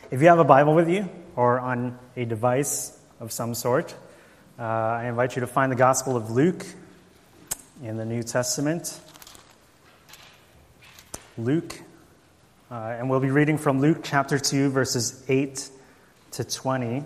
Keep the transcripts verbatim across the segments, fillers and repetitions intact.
If you have a Bible with you or on a device of some sort, uh, I invite you to find the Gospel of Luke in the New Testament. Luke, uh, and we'll be reading from Luke chapter two, verses eight to twenty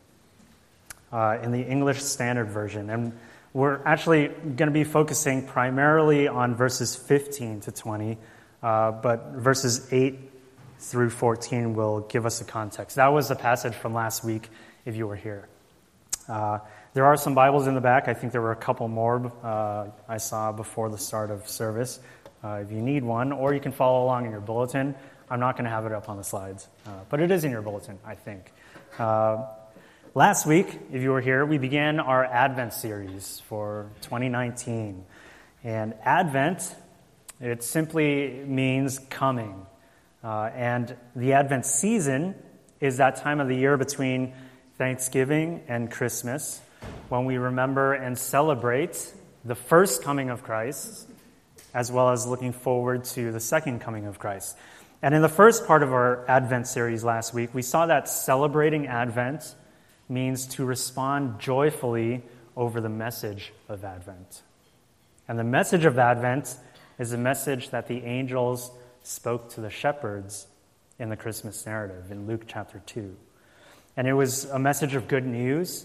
uh, in the English Standard Version. And we're actually going to be focusing primarily on verses fifteen to twenty, uh, but verses eight through fourteen will give us a context. That was the passage from last week, if you were here. Uh, there are some Bibles in the back. I think there were a couple more uh, I saw before the start of service. Uh, if you need one, or you can follow along in your bulletin. I'm not going to have it up on the slides, uh, but it is in your bulletin, I think. Uh, last week, if you were here, we began our Advent series for twenty nineteen. And Advent, it simply means coming. Uh, and the Advent season is that time of the year between Thanksgiving and Christmas, when we remember and celebrate the first coming of Christ, as well as looking forward to the second coming of Christ. And in the first part of our Advent series last week, we saw that celebrating Advent means to respond joyfully over the message of Advent. And the message of Advent is a message that the angels spoke to the shepherds in the Christmas narrative in Luke chapter two. And it was a message of good news,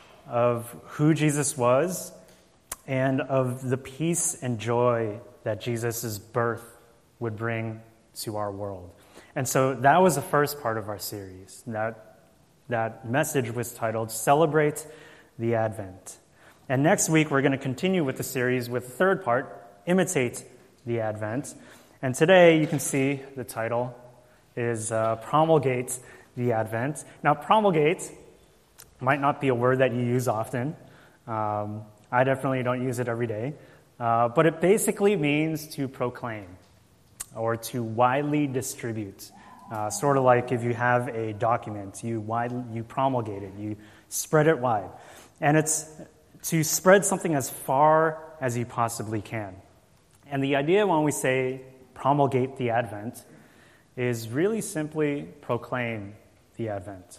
of who Jesus was, and of the peace and joy that Jesus' birth would bring to our world. And so that was the first part of our series. That, that message was titled, Celebrate the Advent. And next week, we're going to continue with the series with the third part, Imitate the Advent. And today, you can see the title is uh, Promulgate the Advent. Now, promulgate might not be a word that you use often. Um, I definitely don't use it every day. Uh, but it basically means to proclaim or to widely distribute. Uh, sort of like if you have a document, you wide, you promulgate it, you spread it wide. And it's to spread something as far as you possibly can. And the idea when we say promulgate the Advent is really simply proclaim the Advent.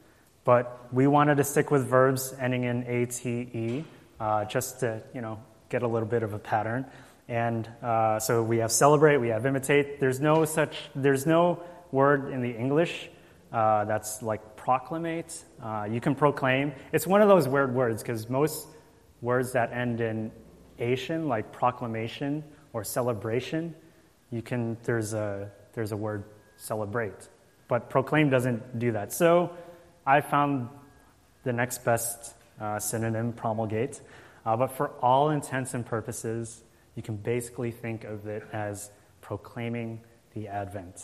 But we wanted to stick with verbs ending in A T E, uh, just to, you know, get a little bit of a pattern. And uh, so we have celebrate, we have imitate. There's no such, there's no word in the English uh, that's like proclamate. Uh, you can proclaim. It's one of those weird words because most words that end in ation, like proclamation or celebration, you can, there's a, there's a word celebrate. But proclaim doesn't do that. So I found the next best uh, synonym, promulgate. Uh, but for all intents and purposes, you can basically think of it as proclaiming the Advent.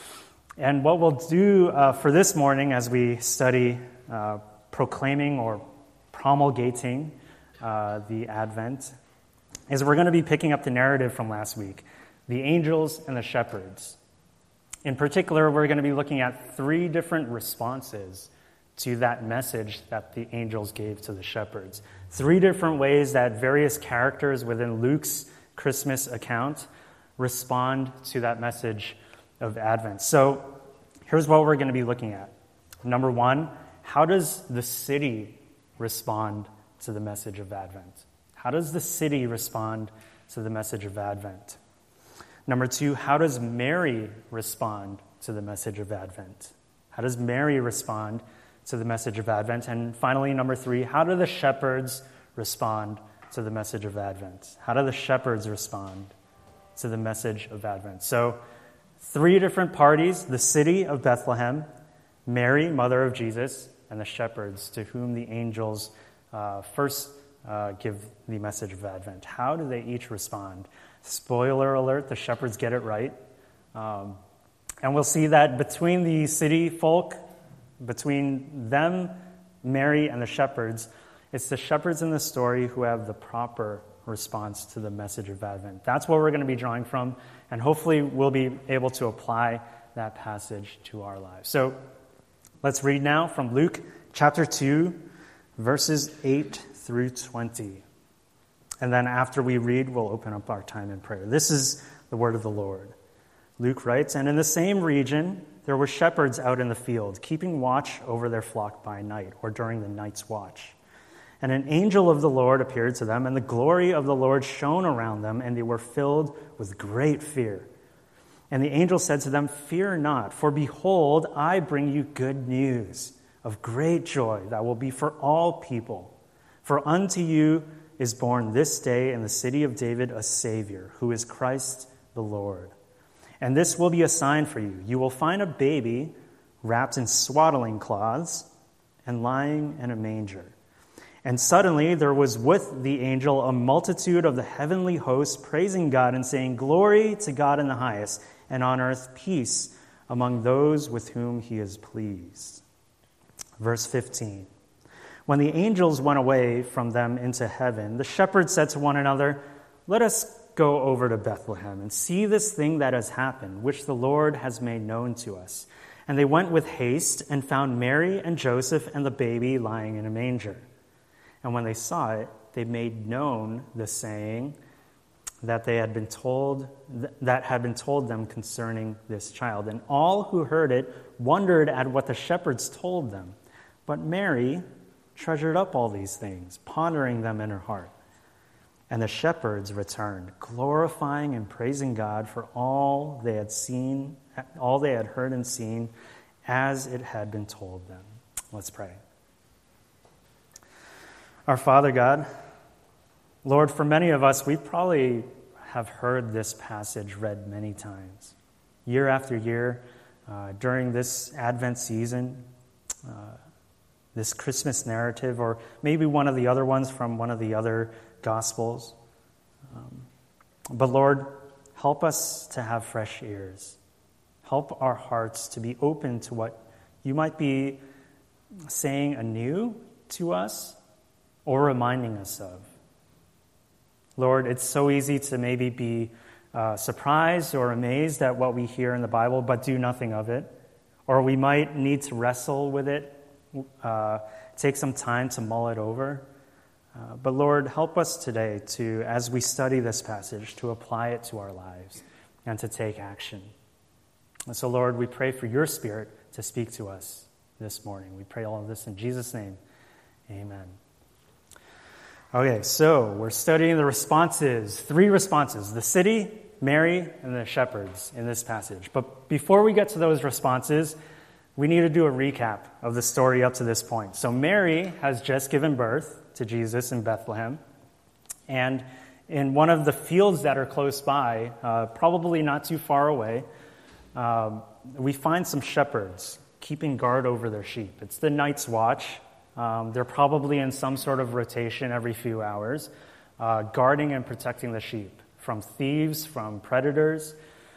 And what we'll do uh, for this morning as we study uh, proclaiming or promulgating uh, the Advent is we're going to be picking up the narrative from last week, the angels and the shepherds. In particular, we're going to be looking at three different responses to that message that the angels gave to the shepherds. Three different ways that various characters within Luke's Christmas account respond to that message of Advent. So here's what we're going to be looking at. Number one, how does the city respond to the message of Advent? How does the city respond to the message of Advent? Number two, how does Mary respond to the message of Advent? How does Mary respond to the message of Advent? And finally, number three, how do the shepherds respond to the message of Advent? How do the shepherds respond to the message of Advent? So, three different parties, the city of Bethlehem, Mary, mother of Jesus, and the shepherds to whom the angels uh, first uh, give the message of Advent. How do they each respond? Spoiler alert, the shepherds get it right. Um, and we'll see that between the city folk, between them, Mary, and the shepherds, it's the shepherds in the story who have the proper response to the message of Advent. That's what we're going to be drawing from, and hopefully we'll be able to apply that passage to our lives. So let's read now from Luke chapter two, verses eight through twenty. And then after we read, we'll open up our time in prayer. This is the word of the Lord. Luke writes, "And in the same region there were shepherds out in the field, keeping watch over their flock by night, or during the night's watch. And an angel of the Lord appeared to them, and the glory of the Lord shone around them, and they were filled with great fear. And the angel said to them, "Fear not, for behold, I bring you good news of great joy that will be for all people. For unto you is born this day in the city of David a Savior, who is Christ the Lord. And this will be a sign for you. You will find a baby wrapped in swaddling cloths and lying in a manger." And suddenly there was with the angel a multitude of the heavenly host, praising God and saying, "Glory to God in the highest, and on earth peace among those with whom he is pleased." Verse fifteen. When the angels went away from them into heaven, the shepherds said to one another, "Let us go over to Bethlehem and see this thing that has happened, which the Lord has made known to us." And they went with haste and found Mary and Joseph and the baby lying in a manger. And when they saw it, they made known the saying that they had been told, that had been told them concerning this child. And all who heard it wondered at what the shepherds told them. But Mary treasured up all these things, pondering them in her heart. And the shepherds returned, glorifying and praising God for all they had seen, all they had heard and seen, as it had been told them. Let's pray. Our Father God, Lord, for many of us, we probably have heard this passage read many times, year after year, uh, during this Advent season, uh, this Christmas narrative, or maybe one of the other ones from one of the other Gospels. Um, but Lord, help us to have fresh ears. Help our hearts to be open to what you might be saying anew to us or reminding us of. Lord, it's so easy to maybe be uh, surprised or amazed at what we hear in the Bible, but do nothing of it. Or we might need to wrestle with it, uh, take some time to mull it over. Uh, but Lord, help us today to, as we study this passage, to apply it to our lives and to take action. And so, Lord, we pray for your Spirit to speak to us this morning. We pray all of this in Jesus' name. Amen. Okay, so we're studying the responses, three responses, the city, Mary, and the shepherds in this passage. But before we get to those responses, we need to do a recap of the story up to this point. So Mary has just given birth to Jesus in Bethlehem. And in one of the fields that are close by, uh, probably not too far away, um, we find some shepherds keeping guard over their sheep. It's the night's watch. Um, they're probably in some sort of rotation every few hours, uh, guarding and protecting the sheep from thieves, from predators.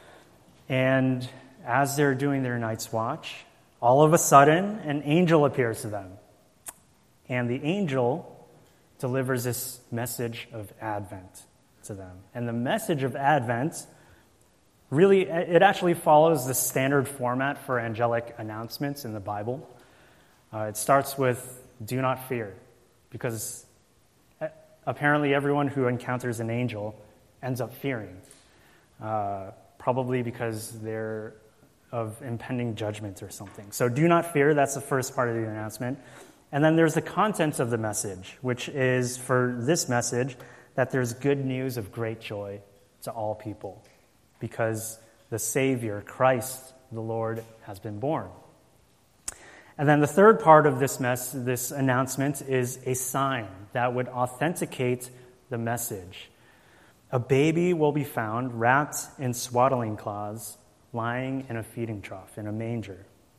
And as they're doing their night's watch, all of a sudden, an angel appears to them. And the angel delivers this message of Advent to them. And the message of Advent, really, it actually follows the standard format for angelic announcements in the Bible. Uh, it starts with, "Do not fear," because apparently everyone who encounters an angel ends up fearing, uh, probably because they're of impending judgment or something. So do not fear, that's the first part of the announcement. And then there's the contents of the message, which is, for this message, that there's good news of great joy to all people, because the Savior, Christ, the Lord, has been born. And then the third part of this mess, this announcement is a sign that would authenticate the message. A baby will be found wrapped in swaddling cloths, lying in a feeding trough, in a manger.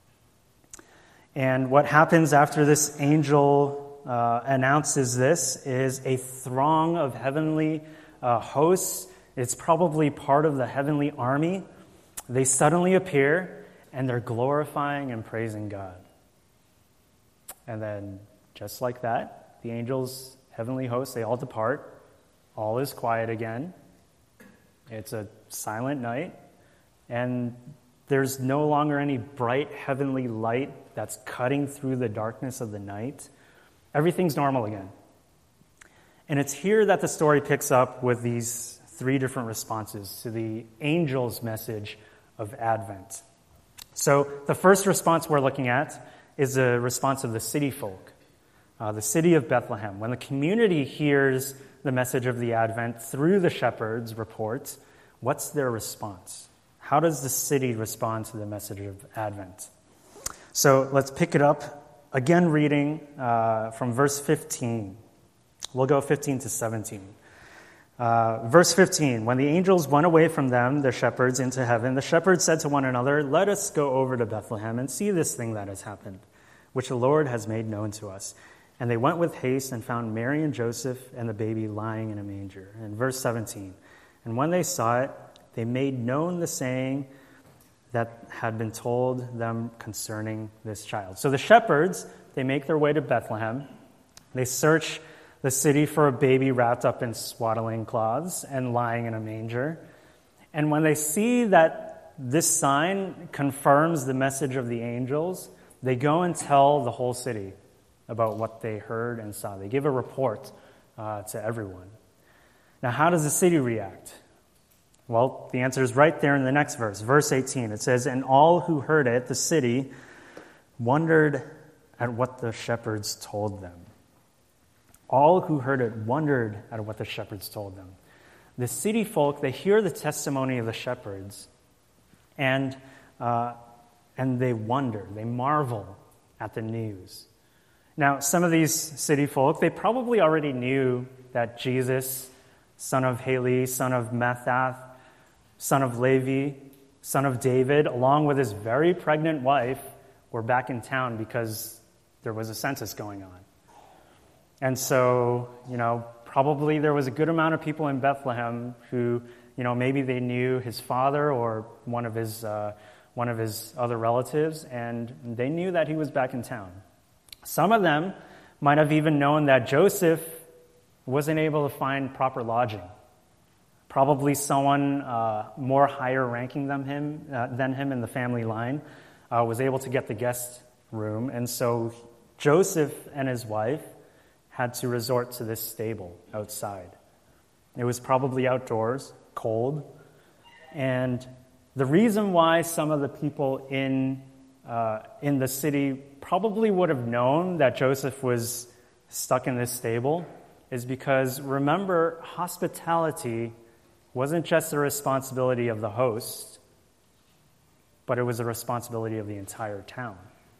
And what happens after this angel uh, announces this is a throng of heavenly uh, hosts. It's probably part of the heavenly army. They suddenly appear, and they're glorifying and praising God. And then, just like that, the angels, heavenly hosts, they all depart. All is quiet again. It's a silent night. And there's no longer any bright heavenly light that's cutting through the darkness of the night. Everything's normal again. And it's here that the story picks up with these three different responses to the angel's message of Advent. So the first response we're looking at is a response of the city folk, uh, the city of Bethlehem. When the community hears the message of the Advent through the shepherds' report, what's their response? How does the city respond to the message of Advent? So let's pick it up, again reading uh, from verse fifteen. We'll go fifteen to seventeen. Uh, verse fifteen, when the angels went away from them, the shepherds, into heaven, the shepherds said to one another, "Let us go over to Bethlehem and see this thing that has happened, which the Lord has made known to us." And they went with haste and found Mary and Joseph and the baby lying in a manger. And verse seventeen, and when they saw it, they made known the saying that had been told them concerning this child. So the shepherds, they make their way to Bethlehem. They search the city for a baby wrapped up in swaddling cloths and lying in a manger. And when they see that this sign confirms the message of the angels, they go and tell the whole city about what they heard and saw. They give a report uh, to everyone. Now, how does the city react? Well, the answer is right there in the next verse, verse eighteen. It says, "And all who heard it, the city, wondered at what the shepherds told them." All who heard it wondered at what the shepherds told them. The city folk, they hear the testimony of the shepherds, and uh, and they wonder, they marvel at the news. Now, some of these city folk, they probably already knew that Jesus, son of Heli, son of Methath, son of Levi, son of David, along with his very pregnant wife, were back in town because there was a census going on. And so, you know, probably there was a good amount of people in Bethlehem who, you know, maybe they knew his father or one of his uh, one of his other relatives, and they knew that he was back in town. Some of them might have even known that Joseph wasn't able to find proper lodging. Probably someone uh, more higher ranking than him, uh, than him in the family line uh, was able to get the guest room, and so Joseph and his wife had to resort to this stable outside. It was probably outdoors, cold, and the reason why some of the people in uh, in the city probably would have known that Joseph was stuck in this stable is because, remember, hospitality wasn't just the responsibility of the host, but it was the responsibility of the entire town.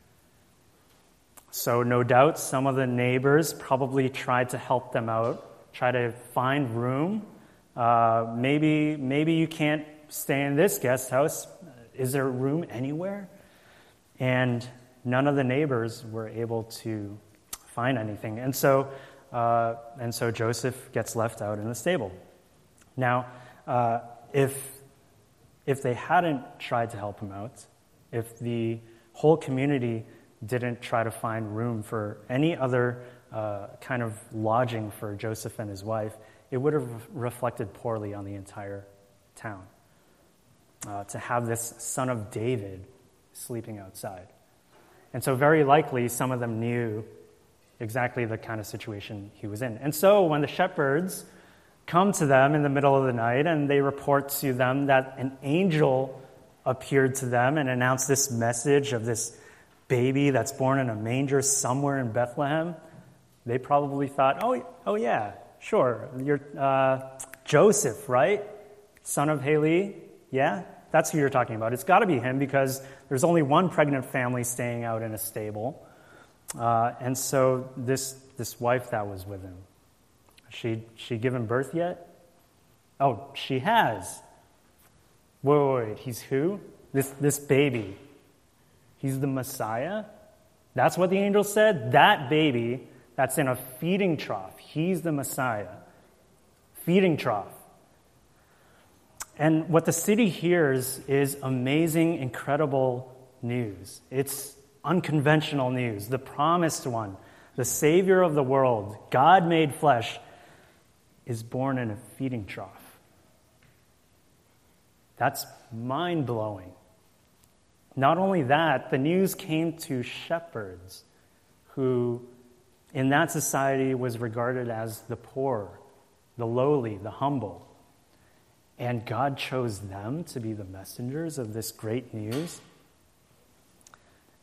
So no doubt some of the neighbors probably tried to help them out, try to find room. Uh, maybe, maybe you can't stay in this guest house. Is there room anywhere? And none of the neighbors were able to find anything. And so, uh, and so Joseph gets left out in the stable. Now, uh, if if they hadn't tried to help him out, if the whole community didn't try to find room for any other uh, kind of lodging for Joseph and his wife, it would have reflected poorly on the entire town. Uh, to have this son of David sleeping outside. And so very likely some of them knew exactly the kind of situation he was in. And so when the shepherds come to them in the middle of the night and they report to them that an angel appeared to them and announced this message of this baby that's born in a manger somewhere in Bethlehem, they probably thought, oh, oh yeah, sure, you're uh, Joseph, right? Son of Heli, yeah? That's who you're talking about. It's got to be him because there's only one pregnant family staying out in a stable. Uh, and so this this wife that was with him, she she given birth yet? Oh, she has. Wait, wait, wait. He's who? This this baby. He's the Messiah? That's what the angel said? That baby that's in a feeding trough. He's the Messiah. Feeding trough. And what the city hears is amazing, incredible news. It's unconventional news. The promised one, the Savior of the world, God made flesh, is born in a feeding trough. That's mind-blowing. Not only that, the news came to shepherds who, in that society, was regarded as the poor, the lowly, the humble. And God chose them to be the messengers of this great news.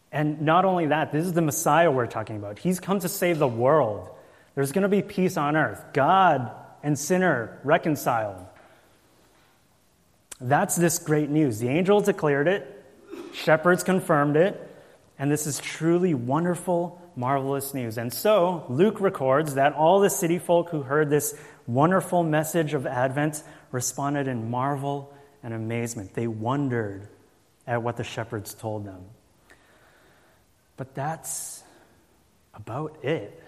And not only that, this is the Messiah we're talking about. He's come to save the world. There's going to be peace on earth. God and sinner reconciled. That's this great news. The angel declared it. Shepherds confirmed it. And this is truly wonderful, marvelous news. And so Luke records that all the city folk who heard this wonderful message of Advent responded in marvel and amazement. They wondered at what the shepherds told them. But that's about it.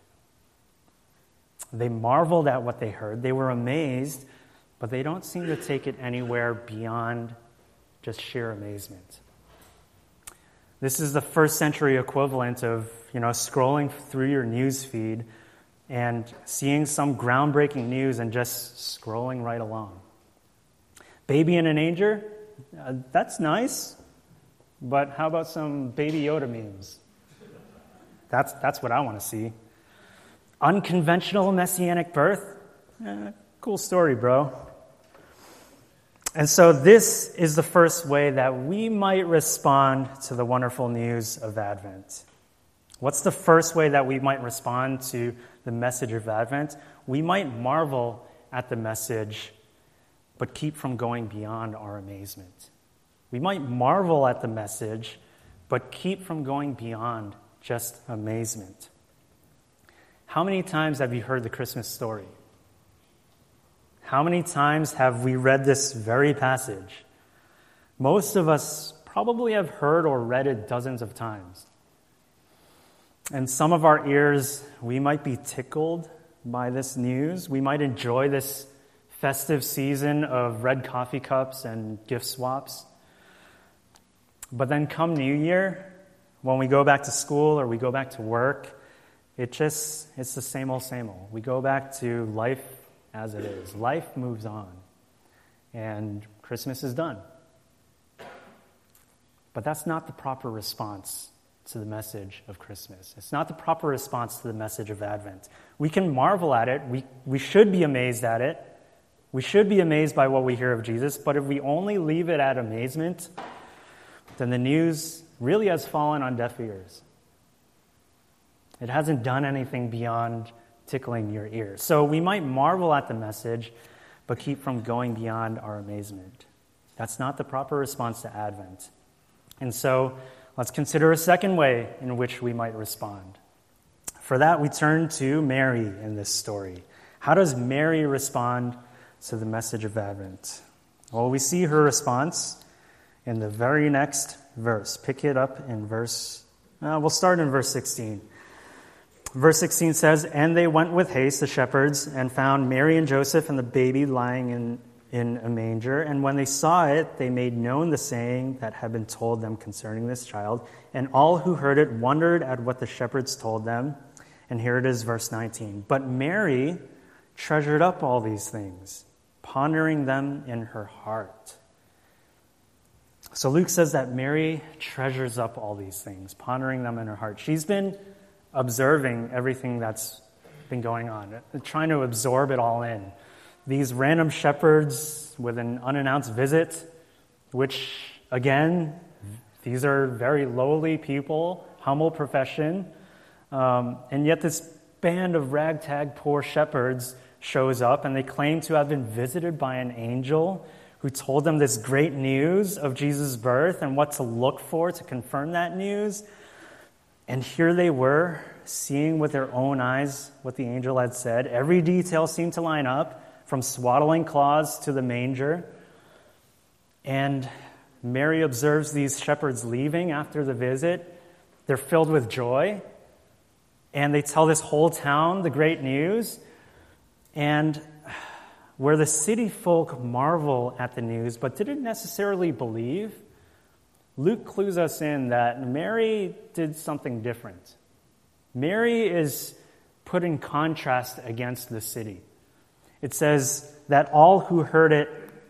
They marveled at what they heard. They were amazed, but they don't seem to take it anywhere beyond just sheer amazement. This is the first century equivalent of, you know, scrolling through your news feed and seeing some groundbreaking news and just scrolling right along. Baby in a manger? Uh, that's nice. But how about some Baby Yoda memes? That's, that's what I want to see. Unconventional messianic birth? Eh, cool story, bro. And so this is the first way that we might respond to the wonderful news of Advent. What's the first way that we might respond to the message of Advent? We might marvel at the message, but keep from going beyond our amazement. We might marvel at the message, but keep from going beyond just amazement. How many times have you heard the Christmas story? How many times have we read this very passage? Most of us probably have heard or read it dozens of times. And some of our ears, we might be tickled by this news. We might enjoy this festive season of red coffee cups and gift swaps. But then come New Year, when we go back to school or we go back to work, it just, it's the same old, same old. We go back to life as it is. Life moves on. And Christmas is done. But that's not the proper response to the message of Christmas. It's not the proper response to the message of Advent. We can marvel at it. We, we should be amazed at it. We should be amazed by what we hear of Jesus. But if we only leave it at amazement, then the news really has fallen on deaf ears. It hasn't done anything beyond tickling your ears. So we might marvel at the message, but keep from going beyond our amazement. That's not the proper response to Advent. And so let's consider a second way in which we might respond. For that, we turn to Mary in this story. How does Mary respond to the message of Advent? Well, we see her response in the very next verse. Pick it up in verse, uh, we'll start in verse sixteen. Verse sixteen says, "And they went with haste, the shepherds, and found Mary and Joseph and the baby lying in, in a manger. And when they saw it, they made known the saying that had been told them concerning this child. And all who heard it wondered at what the shepherds told them." And here it is, verse nineteen. "But Mary treasured up all these things, pondering them in her heart." So Luke says that Mary treasures up all these things, pondering them in her heart. She's been observing everything that's been going on, trying to absorb it all in. These random shepherds with an unannounced visit, which, again, these are very lowly people, humble profession, um, and yet this band of ragtag poor shepherds shows up, and they claim to have been visited by an angel who told them this great news of Jesus' birth and what to look for to confirm that news. And here they were, seeing with their own eyes what the angel had said. Every detail seemed to line up, from swaddling cloths to the manger. And Mary observes these shepherds leaving after the visit. They're filled with joy. And they tell this whole town the great news. And where the city folk marvel at the news, but didn't necessarily believe, Luke clues us in that Mary did something different. Mary is put in contrast against the city. It says that all who heard it,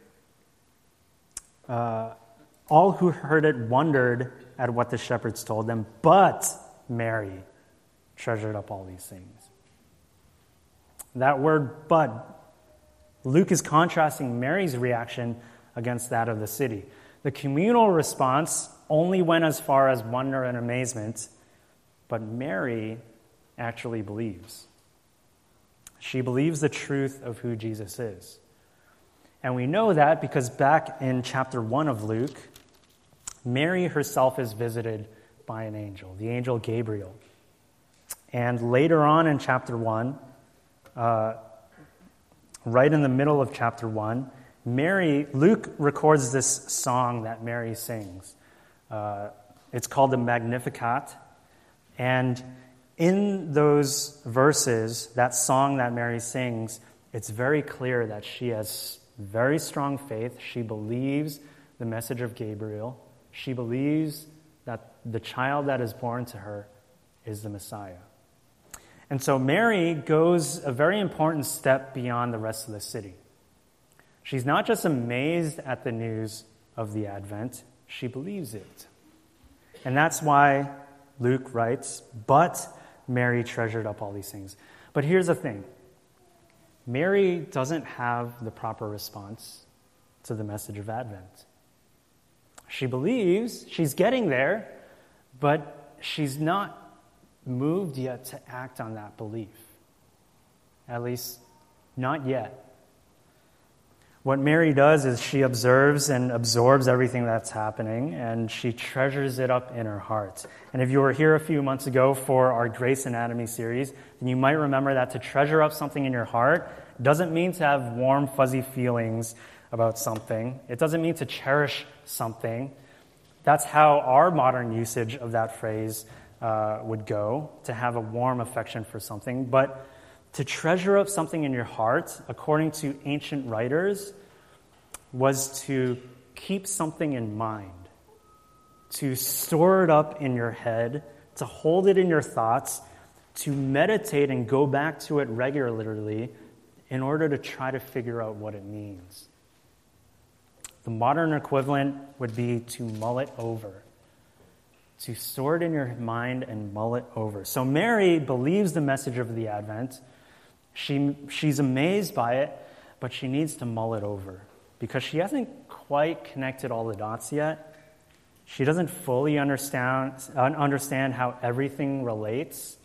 uh, all who heard it wondered at what the shepherds told them, but Mary treasured up all these things. That word "but," Luke is contrasting Mary's reaction against that of the city. The communal response only went as far as wonder and amazement, but Mary actually believes. She believes the truth of who Jesus is. And we know that because back in chapter one of Luke, Mary herself is visited by an angel, the angel Gabriel. And later on in chapter one, uh, right in the middle of chapter one, Mary, Luke records this song that Mary sings. Uh, it's called the Magnificat. And in those verses, that song that Mary sings, it's very clear that she has very strong faith. She believes the message of Gabriel. She believes that the child that is born to her is the Messiah. And so Mary goes a very important step beyond the rest of the city. She's not just amazed at the news of the Advent, she believes it. And that's why Luke writes, but Mary treasured up all these things. But here's the thing. Mary doesn't have the proper response to the message of Advent. She believes, she's getting there, but she's not moved yet to act on that belief. At least, not yet. What Mary does is she observes and absorbs everything that's happening, and she treasures it up in her heart. And if you were here a few months ago for our Grace Anatomy series, then you might remember that to treasure up something in your heart doesn't mean to have warm, fuzzy feelings about something. It doesn't mean to cherish something. That's how our modern usage of that phrase uh, would go, to have a warm affection for something. But to treasure up something in your heart, according to ancient writers, was to keep something in mind, to store it up in your head, to hold it in your thoughts, to meditate and go back to it regularly in order to try to figure out what it means. The modern equivalent would be to mull it over, to store it in your mind and mull it over. So Mary believes the message of the Advent. She, she's amazed by it, but she needs to mull it over because she hasn't quite connected all the dots yet. She doesn't fully understand, understand how everything relates.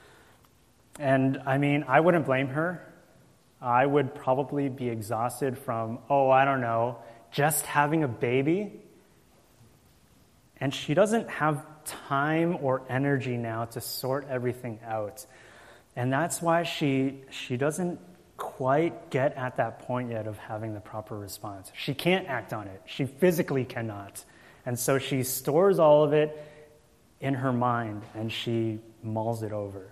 And I mean, I wouldn't blame her. I would probably be exhausted from, oh, I don't know, just having a baby. And she doesn't have time or energy now to sort everything out. And that's why she she doesn't quite get at that point yet of having the proper response. She can't act on it. She physically cannot. And so she stores all of it in her mind and she mulls it over.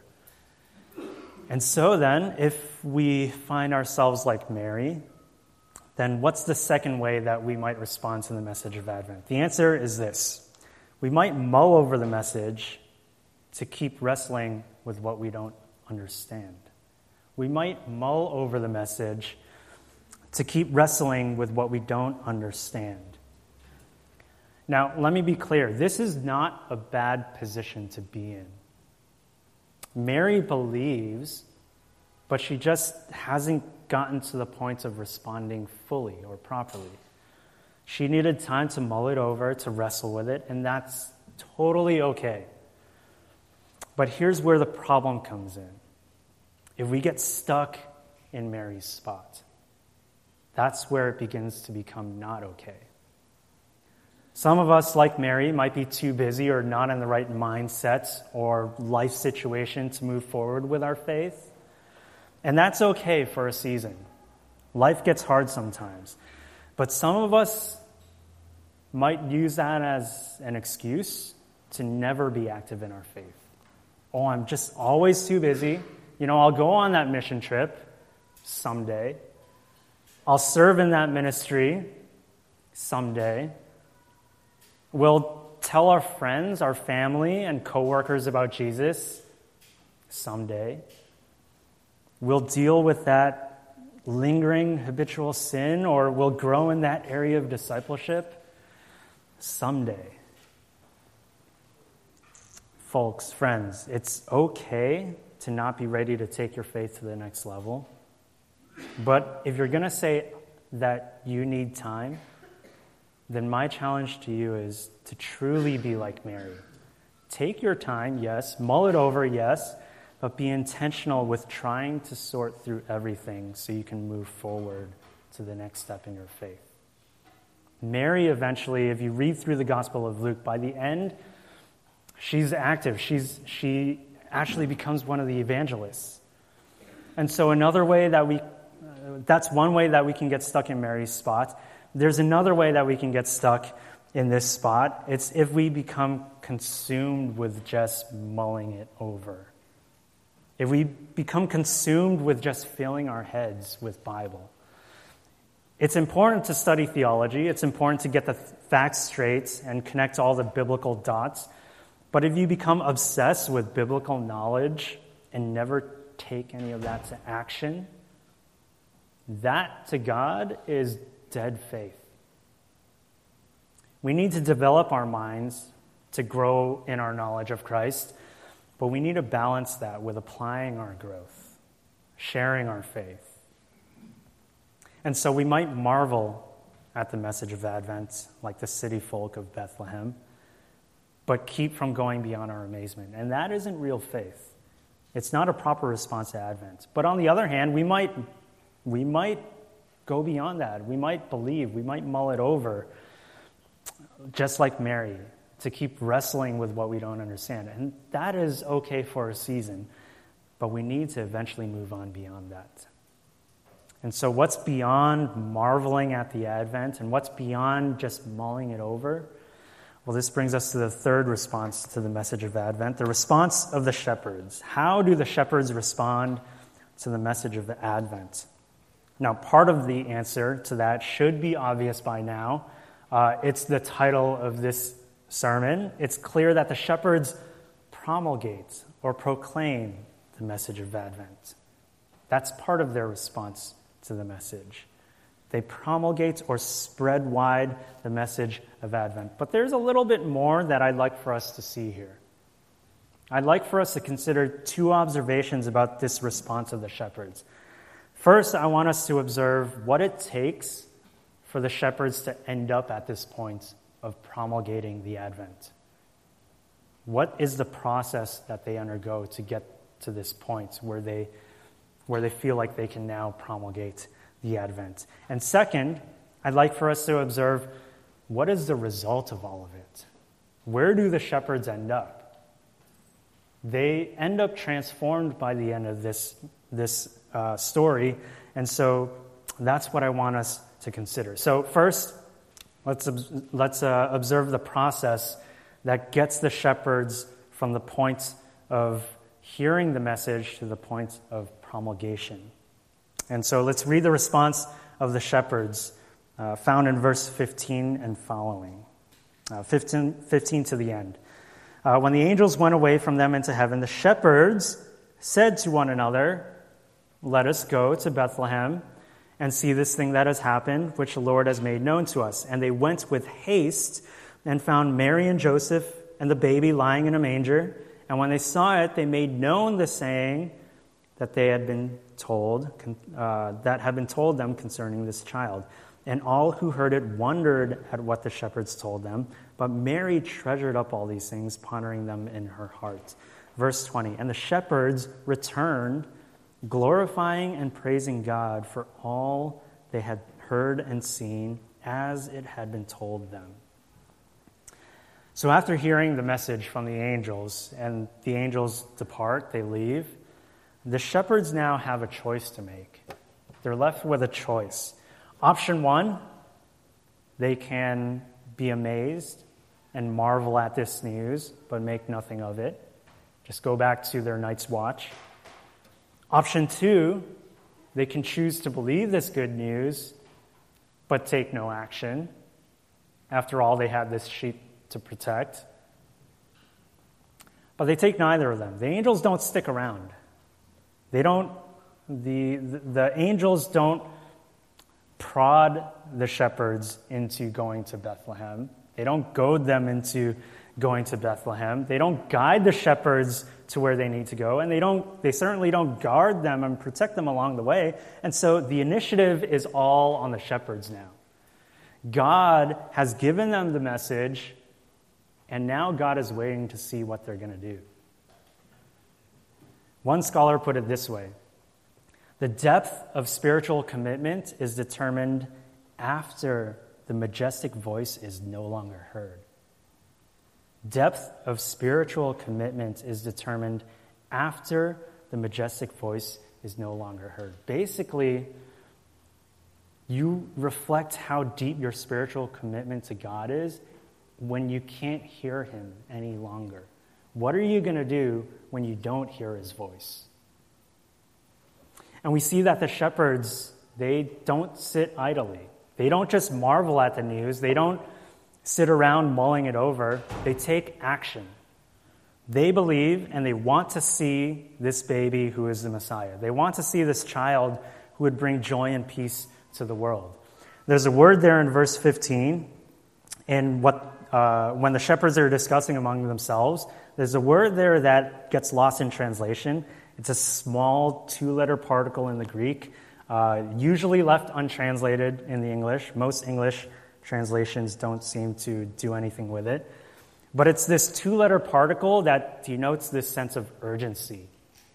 And so then, if we find ourselves like Mary, then what's the second way that we might respond to the message of Advent? The answer is this. We might mull over the message to keep wrestling with what we don't understand. We might mull over the message to keep wrestling with what we don't understand. Now, let me be clear. This is not a bad position to be in. Mary believes, but she just hasn't gotten to the point of responding fully or properly. She needed time to mull it over, to wrestle with it, and that's totally okay. But here's where the problem comes in. If we get stuck in Mary's spot, that's where it begins to become not okay. Some of us, like Mary, might be too busy or not in the right mindset or life situation to move forward with our faith. And that's okay for a season. Life gets hard sometimes. But some of us might use that as an excuse to never be active in our faith. Oh, I'm just always too busy. You know, I'll go on that mission trip someday. I'll serve in that ministry someday. We'll tell our friends, our family, and coworkers about Jesus someday. We'll deal with that lingering habitual sin, or we'll grow in that area of discipleship someday. Folks, friends, it's okay to not be ready to take your faith to the next level. But if you're going to say that you need time, then my challenge to you is to truly be like Mary. Take your time, yes. Mull it over, yes. But be intentional with trying to sort through everything so you can move forward to the next step in your faith. Mary eventually, if you read through the Gospel of Luke, by the end, she's active. She's she actually becomes one of the evangelists. And so another way that we, uh, that's one way that we can get stuck in Mary's spot. There's another way that we can get stuck in this spot. It's if we become consumed with just mulling it over. If we become consumed with just filling our heads with Bible. It's important to study theology. It's important to get the facts straight and connect all the biblical dots. But if you become obsessed with biblical knowledge and never take any of that to action, that to God is dead faith. We need to develop our minds to grow in our knowledge of Christ, but we need to balance that with applying our growth, sharing our faith. And so we might marvel at the message of Advent, like the city folk of Bethlehem, but keep from going beyond our amazement. And that isn't real faith. It's not a proper response to Advent. But on the other hand, we might, we might go beyond that. We might believe, we might mull it over, just like Mary, to keep wrestling with what we don't understand. And that is okay for a season, but we need to eventually move on beyond that. And so what's beyond marveling at the Advent and what's beyond just mulling it over? Well, this brings us to the third response to the message of Advent, the response of the shepherds. How do the shepherds respond to the message of the Advent? Now, part of the answer to that should be obvious by now. Uh, it's the title of this sermon. It's clear that the shepherds promulgate or proclaim the message of Advent. That's part of their response to the message. They promulgate or spread wide the message of Advent. But there's a little bit more that I'd like for us to see here. I'd like for us to consider two observations about this response of the shepherds. First, I want us to observe what it takes for the shepherds to end up at this point of promulgating the Advent. What is the process that they undergo to get to this point where they, where they feel like they can now promulgate the Advent? And second, I'd like for us to observe what is the result of all of it. Where do the shepherds end up? They end up transformed by the end of this, this uh, story, and so that's what I want us to consider. So first, let's let's uh, observe the process that gets the shepherds from the point of hearing the message to the point of promulgation. And so let's read the response of the shepherds uh, found in verse fifteen and following. Uh, fifteen, fifteen to the end. Uh, when the angels went away from them into heaven, the shepherds said to one another, "Let us go to Bethlehem and see this thing that has happened, which the Lord has made known to us." And they went with haste and found Mary and Joseph and the baby lying in a manger. And when they saw it, they made known the saying that they had been told, uh, that had been told them concerning this child. And all who heard it wondered at what the shepherds told them. But Mary treasured up all these things, pondering them in her heart. Verse twenty, and the shepherds returned, glorifying and praising God for all they had heard and seen as it had been told them. So after hearing the message from the angels, and the angels depart, they leave, the shepherds now have a choice to make. They're left with a choice. Option one, they can be amazed and marvel at this news, but make nothing of it. Just go back to their night's watch. Option two, they can choose to believe this good news, but take no action. After all, they had this sheep to protect. But they take neither of them. The angels don't stick around. They don't, the, the, the angels don't prod the shepherds into going to Bethlehem. They don't goad them into going to Bethlehem. They don't guide the shepherds to where they need to go, and they don't. They certainly don't guard them and protect them along the way. And so the initiative is all on the shepherds now. God has given them the message, and now God is waiting to see what they're going to do. One scholar put it this way: the depth of spiritual commitment is determined after the majestic voice is no longer heard. Depth of spiritual commitment is determined after the majestic voice is no longer heard. Basically, you reflect how deep your spiritual commitment to God is when you can't hear him any longer. What are you going to do when you don't hear his voice? And we see that the shepherds, they don't sit idly. They don't just marvel at the news. They don't sit around mulling it over. They take action. They believe and they want to see this baby who is the Messiah. They want to see this child who would bring joy and peace to the world. There's a word there in verse fifteen, in what uh, when the shepherds are discussing among themselves, there's a word there that gets lost in translation. It's a small two-letter particle in the Greek, uh, usually left untranslated in the English. Most English translations don't seem to do anything with it. But it's this two-letter particle that denotes this sense of urgency.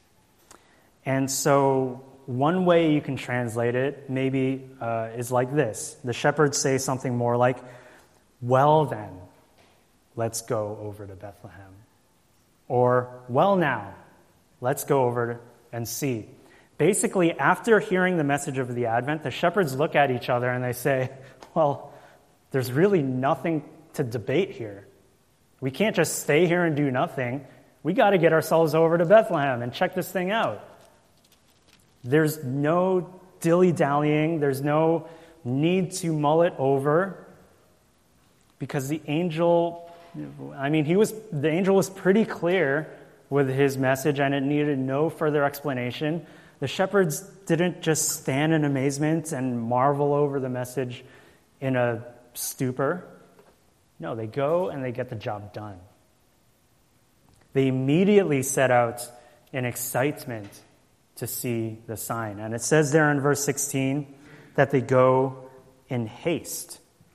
And so one way you can translate it maybe uh, is like this. The shepherds say something more like, "Well then, let's go over to Bethlehem." Or, "Well now, let's go over and see." Basically, after hearing the message of the Advent, the shepherds look at each other and they say, well, there's really nothing to debate here. We can't just stay here and do nothing. We got to get ourselves over to Bethlehem and check this thing out. There's no dilly-dallying. There's no need to mull it over, because the angel, I mean, he was the angel was pretty clear with his message, and it needed no further explanation. The shepherds didn't just stand in amazement and marvel over the message in a stupor. No, they go and they get the job done. They immediately set out in excitement to see the sign. And it says there in verse sixteen that they go in haste.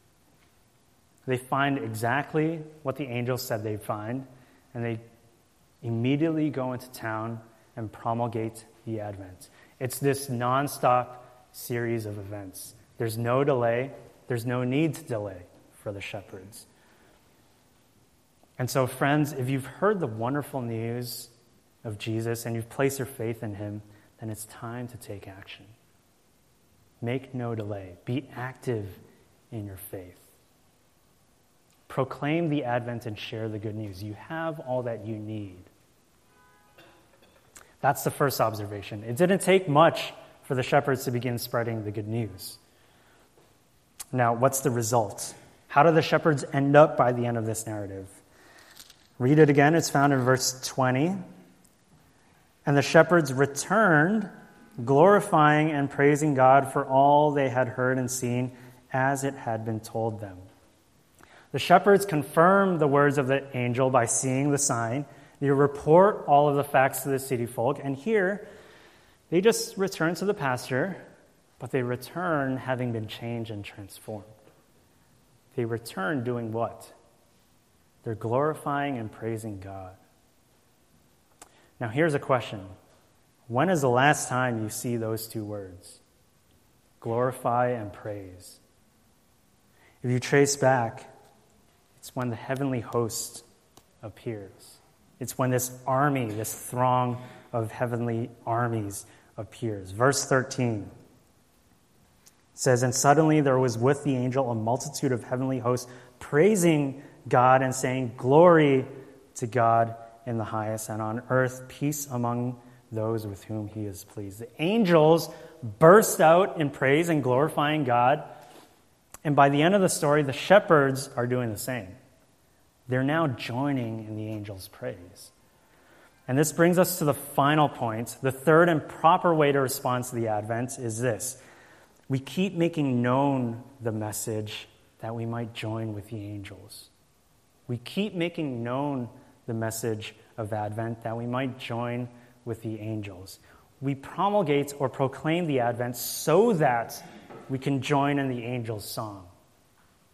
They find exactly what the angel said they'd find, and they immediately go into town and promulgate the Advent. It's this nonstop series of events. There's no delay. There's no need to delay for the shepherds. And so, friends, if you've heard the wonderful news of Jesus and you've placed your faith in him, then it's time to take action. Make no delay. Be active in your faith. Proclaim the Advent and share the good news. You have all that you need. That's the first observation. It didn't take much for the shepherds to begin spreading the good news. Now, what's the result? How do the shepherds end up by the end of this narrative? Read it again. It's found in verse twenty. And the shepherds returned, glorifying and praising God for all they had heard and seen as it had been told them. The shepherds confirm the words of the angel by seeing the sign. They report all of the facts to the city folk. And here, they just return to the pasture, but they return having been changed and transformed. They return doing what? They're glorifying and praising God. Now, here's a question. When is the last time you see those two words? Glorify and praise. If you trace back, it's when the heavenly host appears. It's when this army, this throng of heavenly armies appears. Verse thirteen says, "And suddenly there was with the angel a multitude of heavenly hosts praising God and saying, 'Glory to God in the highest, and on earth peace among those with whom he is pleased.'" The angels burst out in praise and glorifying God. And by the end of the story, the shepherds are doing the same. They're now joining in the angels' praise. And this brings us to the final point. The third and proper way to respond to the Advent is this. We keep making known the message that we might join with the angels. We keep making known the message of Advent that we might join with the angels. We promulgate or proclaim the Advent so that we can join in the angels' song.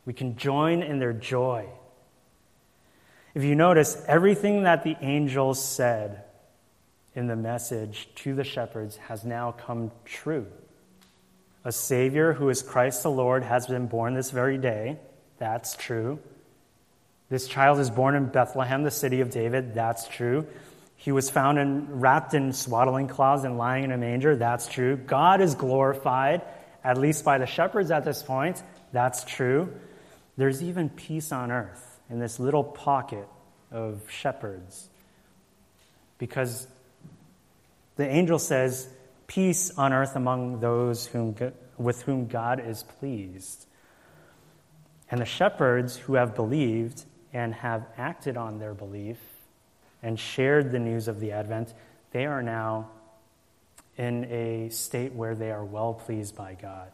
We can join in their joy. If you notice, everything that the angels said in the message to the shepherds has now come true. A Savior who is Christ the Lord has been born this very day. That's true. This child is born in Bethlehem, the city of David. That's true. He was found in, wrapped in swaddling cloths and lying in a manger. That's true. God is glorified, at least by the shepherds at this point. That's true. There's even peace on earth in this little pocket of shepherds. Because the angel says, peace on earth among those whom, with whom God is pleased. And the shepherds who have believed and have acted on their belief and shared the news of the Advent, they are now in a state where they are well pleased by God.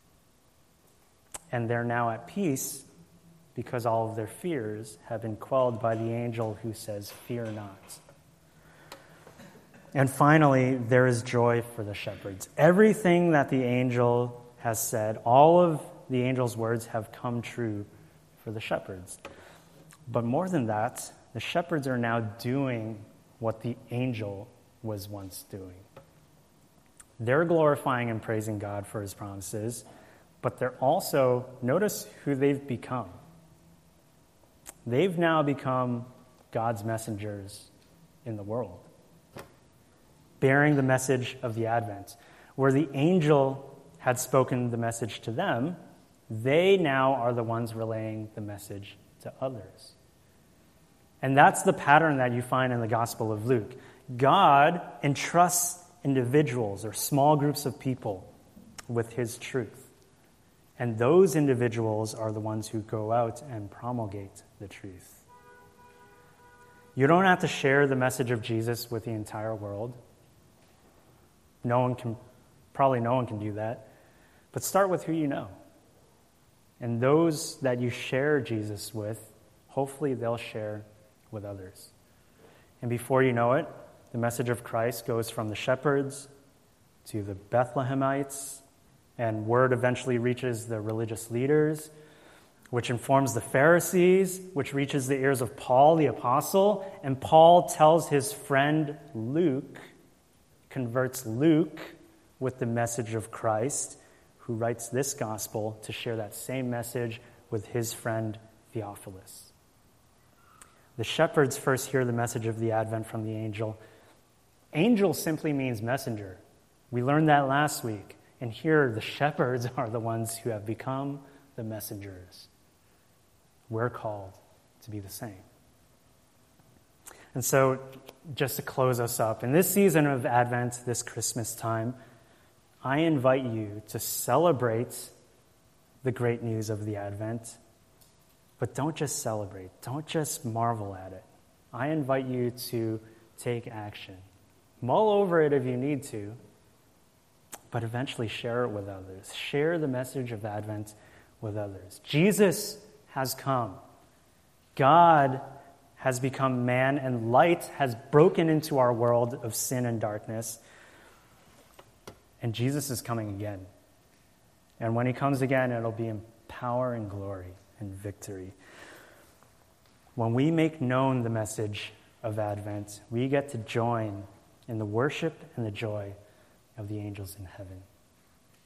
And they're now at peace because all of their fears have been quelled by the angel who says, fear not. And finally, there is joy for the shepherds. Everything that the angel has said, all of the angel's words have come true for the shepherds. But more than that, the shepherds are now doing what the angel was once doing. They're glorifying and praising God for his promises, but they're also, notice who they've become. They've now become God's messengers in the world, bearing the message of the Advent. Where the angel had spoken the message to them, they now are the ones relaying the message to others. And that's the pattern that you find in the Gospel of Luke. God entrusts individuals or small groups of people with his truth. And those individuals are the ones who go out and promulgate the truth. You don't have to share the message of Jesus with the entire world. No one can, probably no one can do that. But start with who you know. And those that you share Jesus with, hopefully they'll share with others. And before you know it, the message of Christ goes from the shepherds to the Bethlehemites, and word eventually reaches the religious leaders, which informs the Pharisees, which reaches the ears of Paul the apostle, and Paul tells his friend Luke, converts Luke with the message of Christ, who writes this gospel to share that same message with his friend Theophilus. The shepherds first hear the message of the Advent from the angel. Angel simply means messenger. We learned that last week. And here the shepherds are the ones who have become the messengers. We're called to be the same. And so, just to close us up, in this season of Advent, this Christmas time, I invite you to celebrate the great news of the Advent, but don't just celebrate. Don't just marvel at it. I invite you to take action. Mull over it if you need to, but eventually share it with others. Share the message of Advent with others. Jesus has come. God has become man, and light has broken into our world of sin and darkness. And Jesus is coming again. And when he comes again, it'll be in power and glory and victory. When we make known the message of Advent, we get to join in the worship and the joy of the angels in heaven.